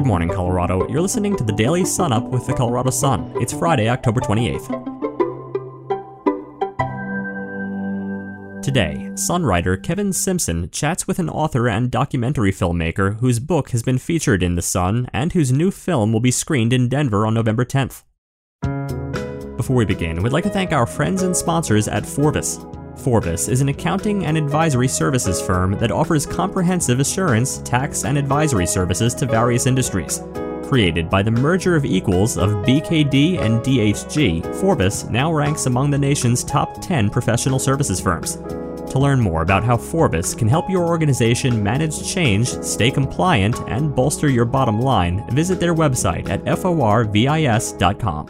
morning, Colorado. You're listening to the Daily Sun Up with the Colorado Sun. It's Friday, October 28th. Today, Sun writer Kevin Simpson chats with an author and documentary filmmaker whose book has been featured in The Sun and whose new film will be screened in Denver on November 10th. Before we begin, we'd like to thank our friends and sponsors at Forvis. Forvis is an accounting and advisory services firm that offers comprehensive assurance, tax, and advisory services to various industries. Created by the merger of equals of BKD and DHG, Forvis now ranks among the nation's top 10 professional services firms. To learn more about how Forvis can help your organization manage change, stay compliant, and bolster your bottom line, visit their website at forvis.com.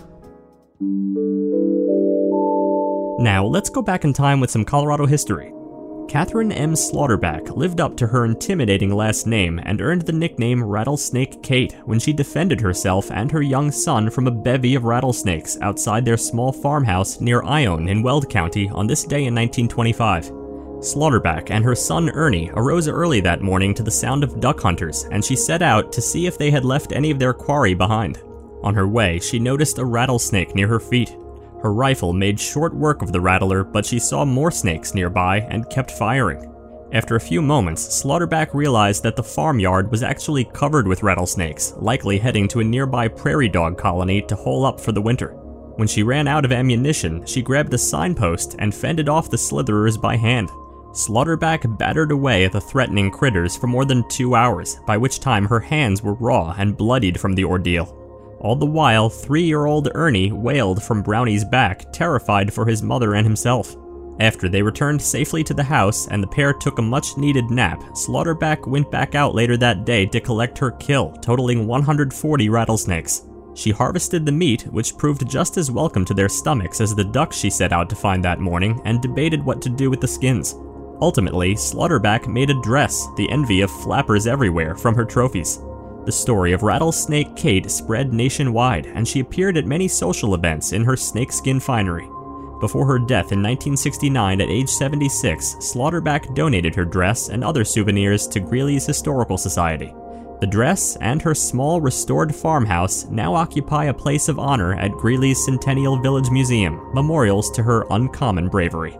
Now, let's go back in time with some Colorado history. Catherine M. Slaughterback lived up to her intimidating last name and earned the nickname Rattlesnake Kate when she defended herself and her young son from a bevy of rattlesnakes outside their small farmhouse near Ione in Weld County on this day in 1925. Slaughterback and her son Ernie arose early that morning to the sound of duck hunters, and she set out to see if they had left any of their quarry behind. On her way, she noticed a rattlesnake near her feet. Her rifle made short work of the rattler, but she saw more snakes nearby and kept firing. After a few moments, Slaughterback realized that the farmyard was actually covered with rattlesnakes, likely heading to a nearby prairie dog colony to hole up for the winter. When she ran out of ammunition, she grabbed a signpost and fended off the slitherers by hand. Slaughterback battered away at the threatening critters for more than 2 hours, by which time her hands were raw and bloodied from the ordeal. All the while, 3-year-old Ernie wailed from Brownie's back, terrified for his mother and himself. After they returned safely to the house and the pair took a much-needed nap, Slaughterback went back out later that day to collect her kill, totaling 140 rattlesnakes. She harvested the meat, which proved just as welcome to their stomachs as the ducks she set out to find that morning, and debated what to do with the skins. Ultimately, Slaughterback made a dress, the envy of flappers everywhere, from her trophies. The story of Rattlesnake Kate spread nationwide, and she appeared at many social events in her snakeskin finery. Before her death in 1969 at age 76, Slaughterback donated her dress and other souvenirs to Greeley's Historical Society. The dress and her small restored farmhouse now occupy a place of honor at Greeley's Centennial Village Museum, memorials to her uncommon bravery.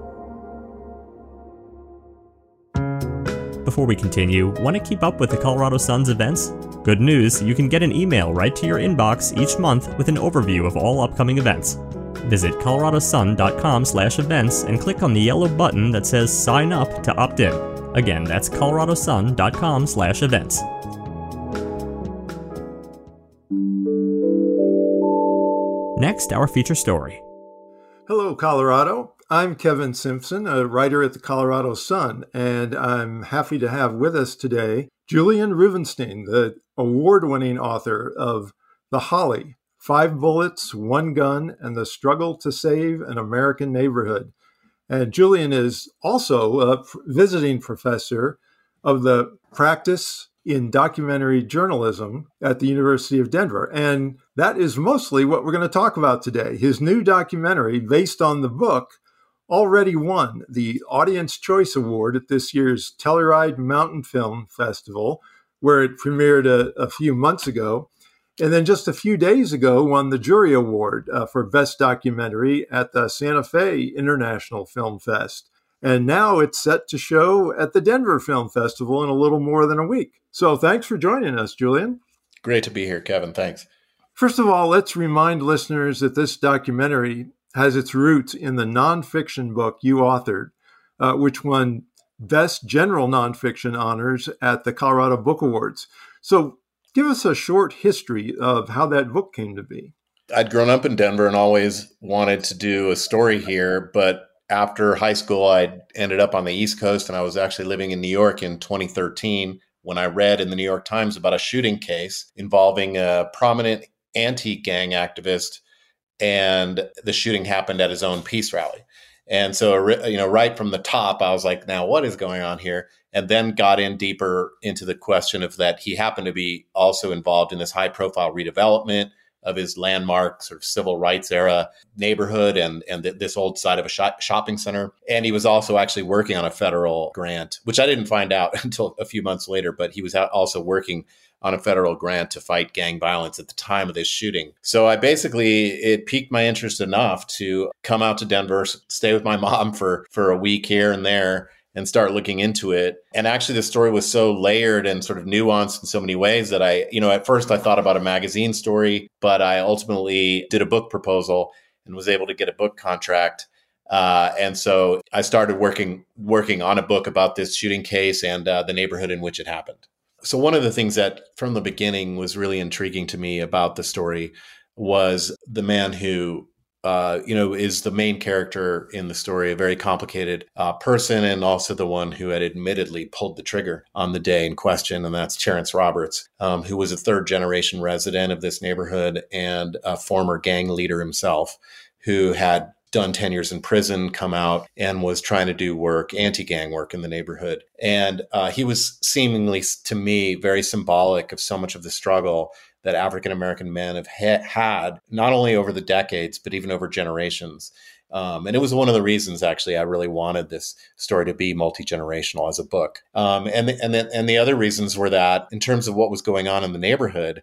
Before we continue, want to keep up with the Colorado Sun's events? Good news, you can get an email right to your inbox each month with an overview of all upcoming events. Visit coloradosun.com/events and click on the yellow button that says Sign Up to opt in. Again, that's coloradosun.com/events. Next, our feature story. Hello, Colorado. I'm Kevin Simpson, a writer at the Colorado Sun, and I'm happy to have with us today Julian Rubenstein, the award-winning author of The Holly, 5 Bullets, 1 Gun, and the Struggle to Save an American Neighborhood. And Julian is also a visiting professor of the practice in documentary journalism at the University of Denver. And that is mostly what we're going to talk about today. His new documentary, based on the book, already won the Audience Choice Award at this year's Telluride Mountain Film Festival, where it premiered a few months ago. And then just a few days ago, won the Jury Award for Best Documentary at the Santa Fe International Film Fest. And now it's set to show at the Denver Film Festival in a little more than a week. So thanks for joining us, Julian. Great to be here, Kevin. Thanks. First of all, let's remind listeners that this documentary has its roots in the nonfiction book you authored, which won Best General Nonfiction honors at the Colorado Book Awards. So give us a short history of how that book came to be. I'd grown up in Denver and always wanted to do a story here, but after high school, I ended up on the East Coast, and I was actually living in New York in 2013 when I read in the New York Times about a shooting case involving a prominent anti-gang activist, and the shooting happened at his own peace rally. And so, right from the top, I was like, now what is going on here? And then got in deeper into the question of that he happened to be also involved in this high-profile redevelopment of his landmark sort of civil rights era neighborhood and this old side of a shopping center. And he was also actually working on a federal grant, which I didn't find out until a few months later, but he was also working on a federal grant to fight gang violence at the time of this shooting. So it piqued my interest enough to come out to Denver, stay with my mom for a week here and there, and start looking into it. And actually the story was so layered and sort of nuanced in so many ways that at first I thought about a magazine story, but I ultimately did a book proposal and was able to get a book contract. And so I started working on a book about this shooting case and the neighborhood in which it happened. So one of the things that from the beginning was really intriguing to me about the story was the man who is the main character in the story, a very complicated person, and also the one who had admittedly pulled the trigger on the day in question, and that's Terrence Roberts, who was a third-generation resident of this neighborhood and a former gang leader himself, who had done 10 years in prison, come out, and was trying to do anti-gang work in the neighborhood. And he was seemingly, to me, very symbolic of so much of the struggle that African-American men have had, not only over the decades, but even over generations. And it was one of the reasons, actually, I really wanted this story to be multi-generational as a book. And the other reasons were that in terms of what was going on in the neighborhood,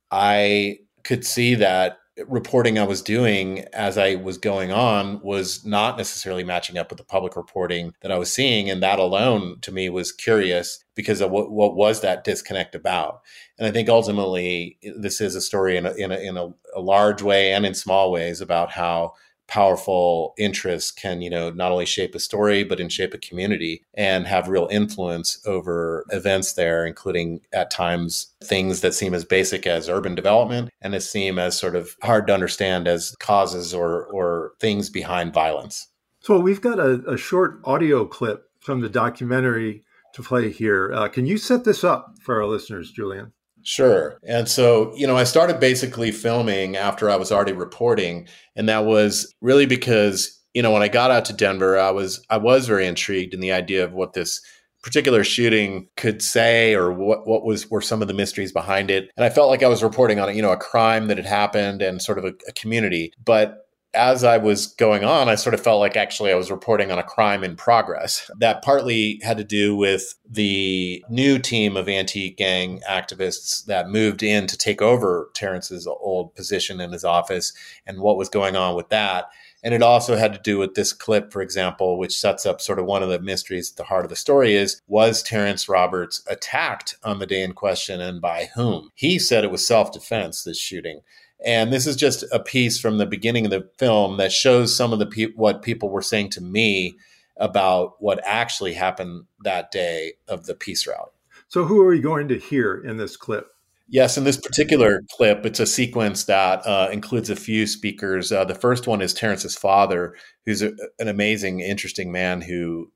I could see that reporting I was doing as I was going on was not necessarily matching up with the public reporting that I was seeing. And that alone to me was curious because of what was that disconnect about. And I think ultimately this is a story in a large way and in small ways about how powerful interests can, not only shape a story, but shape a community and have real influence over events there, including at times things that seem as basic as urban development and as seem as sort of hard to understand as causes or things behind violence. So we've got a short audio clip from the documentary to play here. Can you set this up for our listeners, Julian? Sure. And so, I started basically filming after I was already reporting. And that was really because, when I got out to Denver, I was very intrigued in the idea of what this particular shooting could say or what were some of the mysteries behind it. And I felt like I was reporting on, a crime that had happened and sort of a community. But as I was going on, I sort of felt like actually I was reporting on a crime in progress. That partly had to do with the new team of anti-gang activists that moved in to take over Terrence's old position in his office and what was going on with that. And it also had to do with this clip, for example, which sets up sort of one of the mysteries at the heart of the story was Terrence Roberts attacked on the day in question and by whom? He said it was self-defense, this shooting. And this is just a piece from the beginning of the film that shows some of what people were saying to me about what actually happened that day of the peace route. So who are we going to hear in this clip? Yes, in this particular clip, it's a sequence that includes a few speakers. The first one is Terrence's father, who's an amazing, interesting man who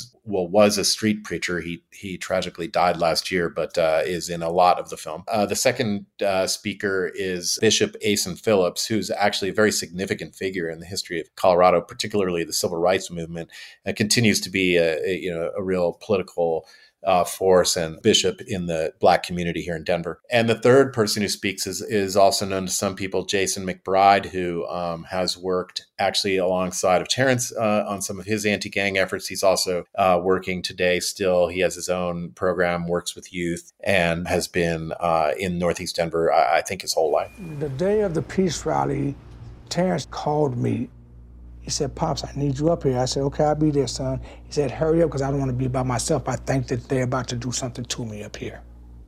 was a street preacher. He tragically died last year, but is in a lot of the film. The second speaker is Bishop Asen Phillips, who's actually a very significant figure in the history of Colorado, particularly the civil rights movement, and continues to be a real political force and bishop in the Black community here in Denver. And the third person who speaks is also known to some people, Jason McBride, who has worked actually alongside of Terrence on some of his anti-gang efforts. He's also working today still. He has his own program, works with youth, and has been in Northeast Denver, I think, his whole life. The day of the peace rally, Terrence called me. He said, "Pops, I need you up here." I said, "Okay, I'll be there, son." He said, "Hurry up, because I don't want to be by myself. I think that they're about to do something to me up here."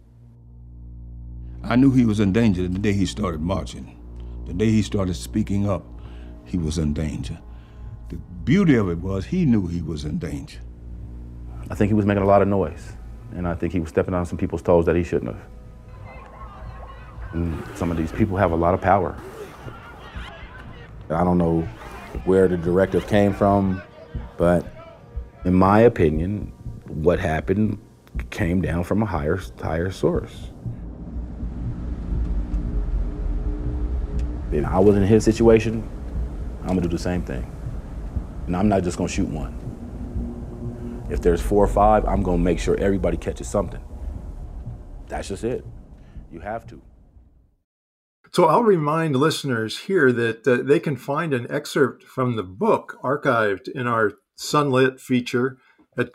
I knew he was in danger the day he started marching. The day he started speaking up, he was in danger. The beauty of it was he knew he was in danger. I think he was making a lot of noise, and I think he was stepping on some people's toes that he shouldn't have. And some of these people have a lot of power. I don't know where the directive came from, but in my opinion, what happened came down from a higher source. If I was in his situation, I'm gonna do the same thing. And I'm not just gonna shoot one. If there's 4 or 5, I'm gonna make sure everybody catches something. That's just it. You have to. So I'll remind listeners here that they can find an excerpt from the book archived in our Sunlit feature at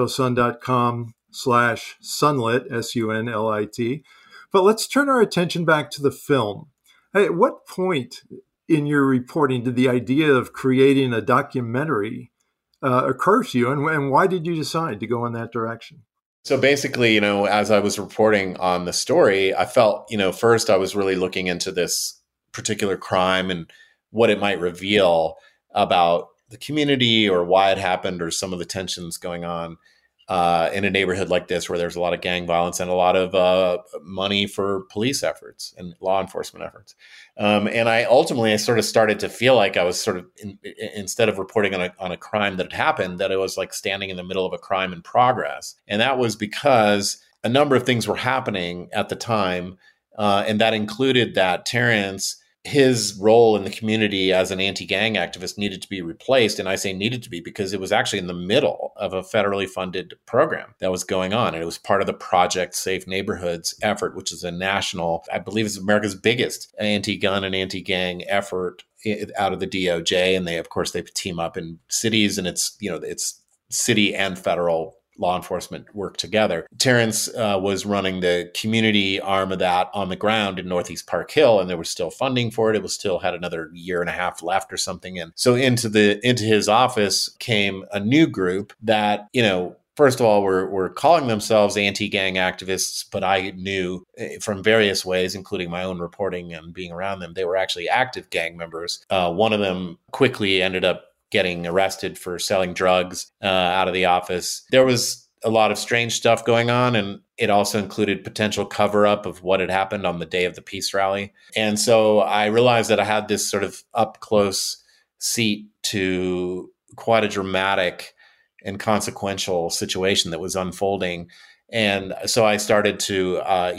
coloradosun.com/sunlit, SUNLIT. But let's turn our attention back to the film. At what point in your reporting did the idea of creating a documentary occur to you, and why did you decide to go in that direction? So basically, as I was reporting on the story, I felt, first I was really looking into this particular crime and what it might reveal about the community or why it happened or some of the tensions going on in a neighborhood like this where there's a lot of gang violence and a lot of money for police efforts and law enforcement efforts. And I sort of started to feel like I was sort of, instead of reporting on a crime that had happened, that it was like standing in the middle of a crime in progress. And that was because a number of things were happening at the time. And that included that Terrence, his role in the community as an anti-gang activist needed to be replaced. And I say needed to be because it was actually in the middle of a federally funded program that was going on. And it was part of the Project Safe Neighborhoods effort, which is a national, I believe it's America's biggest anti-gun and anti-gang effort out of the DOJ. And they team up in cities, and it's city and federal law enforcement work together. Terrence was running the community arm of that on the ground in Northeast Park Hill, and there was still funding for it. It was still had another year and a half left or something. And so into his office came a new group that, first of all, were calling themselves anti-gang activists, but I knew from various ways, including my own reporting and being around them, they were actually active gang members. One of them quickly ended up getting arrested for selling drugs out of the office. There was a lot of strange stuff going on, and it also included potential cover-up of what had happened on the day of the peace rally. And so I realized that I had this sort of up-close seat to quite a dramatic and consequential situation that was unfolding. And so I started to,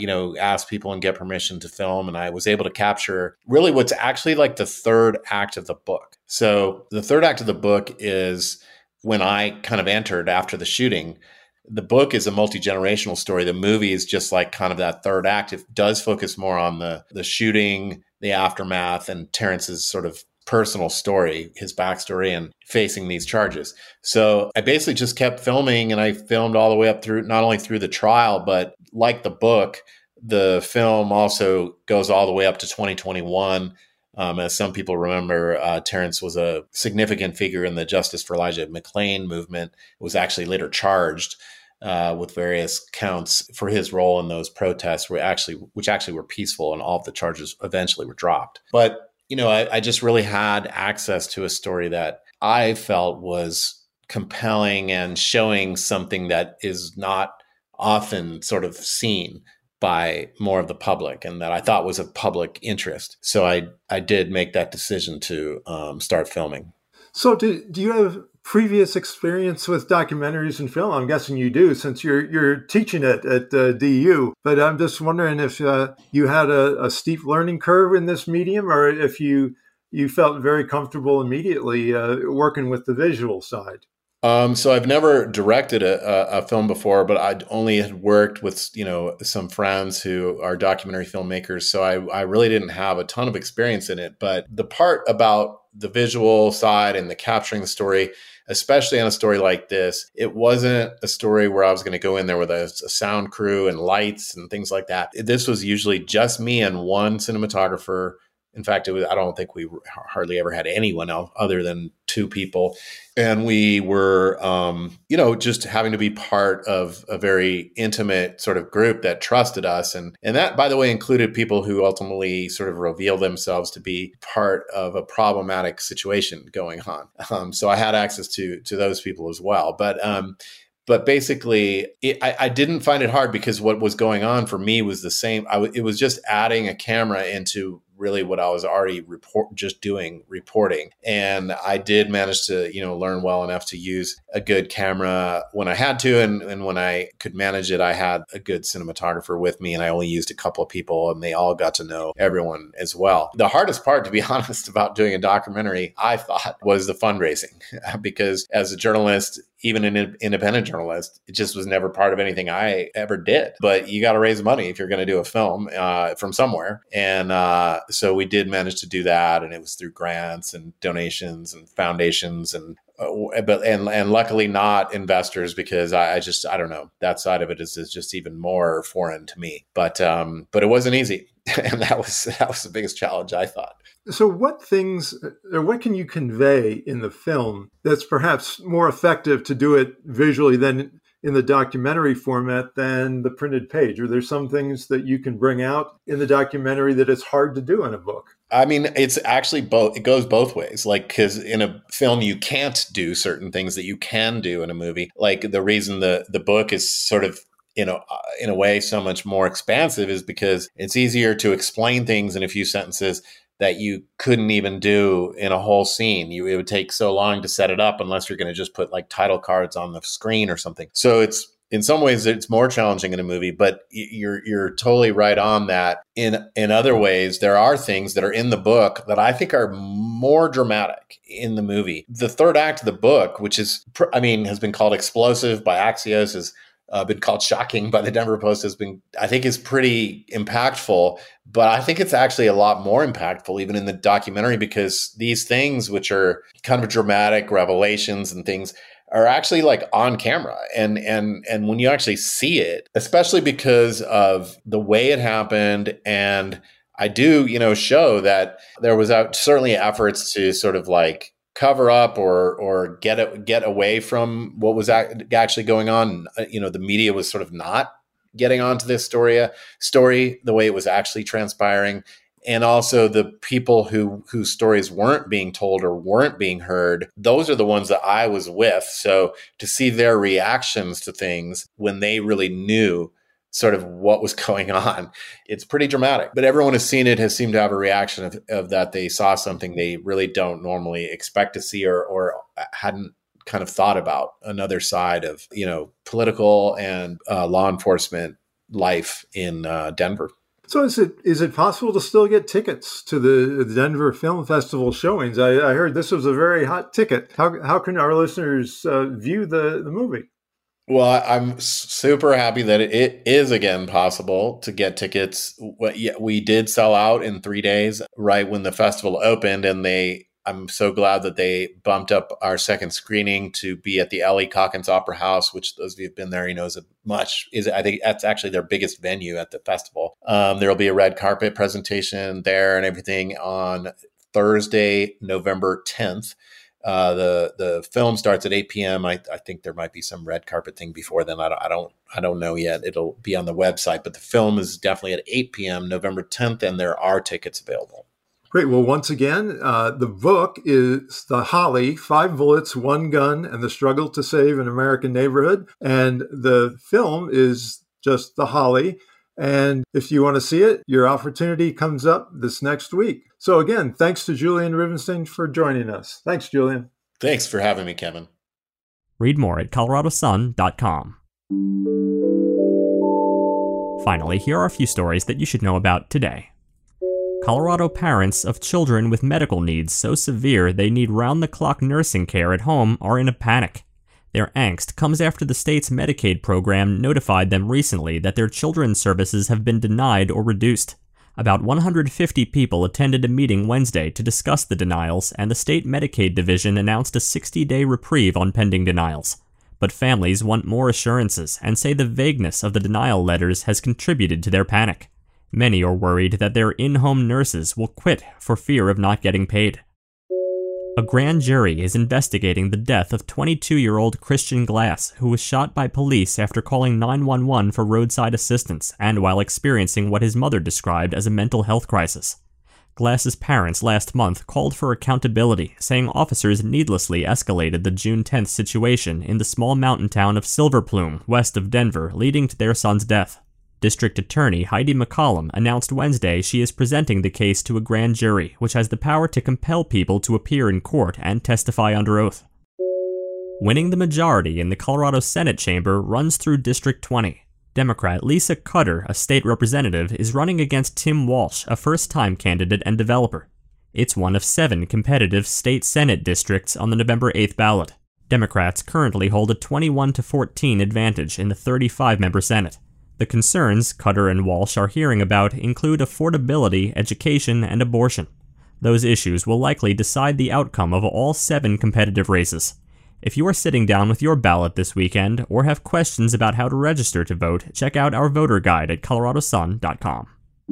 ask people and get permission to film. And I was able to capture really what's actually like the third act of the book. So the third act of the book is when I kind of entered after the shooting. The book is a multi-generational story. The movie is just like kind of that third act. It does focus more on the shooting, the aftermath, and Terrence's sort of personal story, his backstory, and facing these charges. So I basically just kept filming, and I filmed all the way up through, not only through the trial, but like the book, the film also goes all the way up to 2021. As some people remember, Terrence was a significant figure in the Justice for Elijah McClain movement, was actually later charged with various counts for his role in those protests, which actually were peaceful, and all of the charges eventually were dropped. But I just really had access to a story that I felt was compelling and showing something that is not often sort of seen by more of the public, and that I thought was of public interest. So I did make that decision to start filming. So do you have previous experience with documentaries and film? I'm guessing you do, since you're teaching it at DU. But I'm just wondering if you had a steep learning curve in this medium, or if you felt very comfortable immediately working with the visual side. So I've never directed a film before, but I only had worked with, some friends who are documentary filmmakers. So I really didn't have a ton of experience in it. But the part about the visual side and the capturing the story, especially on a story like this, it wasn't a story where I was going to go in there with a sound crew and lights and things like that. This was usually just me and one cinematographer. In fact, I don't think we hardly ever had anyone else other than two people. And we were, just having to be part of a very intimate sort of group that trusted us. And that, by the way, included people who ultimately sort of revealed themselves to be part of a problematic situation going on. So I had access to those people as well. But basically, I didn't find it hard because what was going on for me was the same. It was just adding a camera into really what I was already reporting. And I did manage to, learn well enough to use a good camera when I had to. And when I could manage it, I had a good cinematographer with me, and I only used a couple of people, and they all got to know everyone as well. The hardest part, to be honest, about doing a documentary, I thought, was the fundraising, because as a journalist, even an independent journalist. It just was never part of anything I ever did. But you got to raise money if you're going to do a film from somewhere. And so we did manage to do that. And it was through grants and donations and foundations and luckily not investors, because I don't know, that side of it is just even more foreign to me. But it wasn't easy. And that was the biggest challenge, I thought. So what can you convey in the film that's perhaps more effective to do it visually than in the documentary format than the printed page? Are there some things that you can bring out in the documentary that it's hard to do in a book? I mean, it's actually both. It goes both ways. Like, because in a film, you can't do certain things that you can do in a movie. Like, the reason the book is sort of, in a way, so much more expansive is because it's easier to explain things in a few sentences that you couldn't even do in a whole scene. It would take so long to set it up unless you're going to just put like title cards on the screen or something. So it's, in some ways, it's more challenging in a movie, but you're totally right on that. In other ways, there are things that are in the book that I think are more dramatic in the movie. The third act of the book, which has been called explosive by Axios, has been called shocking by the Denver Post, I think is pretty impactful, but I think it's actually a lot more impactful even in the documentary, because these things, which are kind of dramatic revelations and things, are actually like on camera. And when you actually see it, especially because of the way it happened, and I do, show that there was certainly efforts to sort of like cover up or get away from what was actually going on. The media was sort of not getting onto this story the way it was actually transpiring. And also the people whose stories weren't being told or weren't being heard, those are the ones that I was with. So to see their reactions to things when they really knew sort of what was going on, it's pretty dramatic. But everyone has seen it, has seemed to have a reaction of that they saw something they really don't normally expect to see or hadn't kind of thought about, another side of, political and law enforcement life in Denver. So is it possible to still get tickets to the Denver Film Festival showings? I heard this was a very hot ticket. How can our listeners view the movie? Well, I'm super happy that it is again possible to get tickets. We did sell out in 3 days right when the festival opened, and I'm so glad that they bumped up our second screening to be at the Ellie Calkins Opera House, which those of you who've been there, I think that's actually their biggest venue at the festival. There will be a red carpet presentation there and everything on Thursday, November 10th. The film starts at 8 p.m. I think there might be some red carpet thing before then. I don't know yet. It'll be on the website, but the film is definitely at 8 p.m. November 10th, and there are tickets available. Great. Well, once again, the book is The Holly, 5 Bullets, 1 Gun, and the Struggle to Save an American Neighborhood. And the film is just The Holly. And if you want to see it, your opportunity comes up this next week. So again, thanks to Julian Rivenstein for joining us. Thanks, Julian. Thanks for having me, Kevin. Read more at coloradosun.com. Finally, here are a few stories that you should know about today. Colorado parents of children with medical needs so severe they need round-the-clock nursing care at home are in a panic. Their angst comes after the state's Medicaid program notified them recently that their children's services have been denied or reduced. About 150 people attended a meeting Wednesday to discuss the denials, and the state Medicaid division announced a 60-day reprieve on pending denials. But families want more assurances and say the vagueness of the denial letters has contributed to their panic. Many are worried that their in-home nurses will quit for fear of not getting paid. A grand jury is investigating the death of 22-year-old Christian Glass, who was shot by police after calling 911 for roadside assistance and while experiencing what his mother described as a mental health crisis. Glass's parents last month called for accountability, saying officers needlessly escalated the June 10th situation in the small mountain town of Silver Plume, west of Denver, leading to their son's death. District Attorney Heidi McCollum announced Wednesday she is presenting the case to a grand jury, which has the power to compel people to appear in court and testify under oath. Winning the majority in the Colorado Senate chamber runs through District 20. Democrat Lisa Cutter, a state representative, is running against Tim Walsh, a first-time candidate and developer. It's one of 7 competitive state Senate districts on the November 8th ballot. Democrats currently hold a 21-14 advantage in the 35-member Senate. The concerns Cutter and Walsh are hearing about include affordability, education, and abortion. Those issues will likely decide the outcome of all 7 competitive races. If you are sitting down with your ballot this weekend or have questions about how to register to vote, check out our voter guide at coloradosun.com.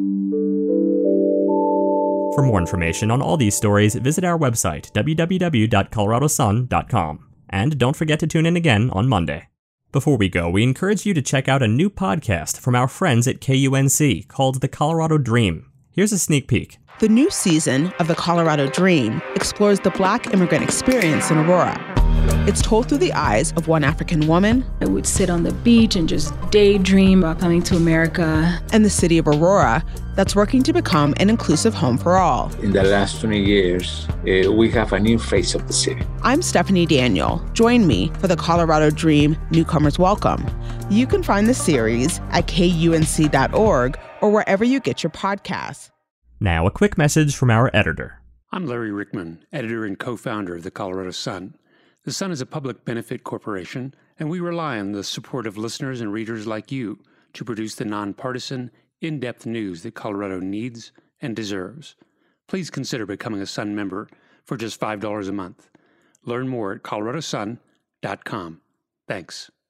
For more information on all these stories, visit our website, www.coloradosun.com. And don't forget to tune in again on Monday. Before we go, we encourage you to check out a new podcast from our friends at KUNC called The Colorado Dream. Here's a sneak peek. The new season of The Colorado Dream explores the Black immigrant experience in Aurora. It's told through the eyes of one African woman. I would sit on the beach and just daydream about coming to America. And the city of Aurora that's working to become an inclusive home for all. In the last 20 years, we have a new face of the city. I'm Stephanie Daniel. Join me for the Colorado Dream Newcomers Welcome. You can find the series at kunc.org or wherever you get your podcasts. Now, a quick message from our editor. I'm Larry Rickman, editor and co-founder of the Colorado Sun. The Sun is a public benefit corporation, and we rely on the support of listeners and readers like you to produce the nonpartisan, in-depth news that Colorado needs and deserves. Please consider becoming a Sun member for just $5 a month. Learn more at coloradosun.com. Thanks.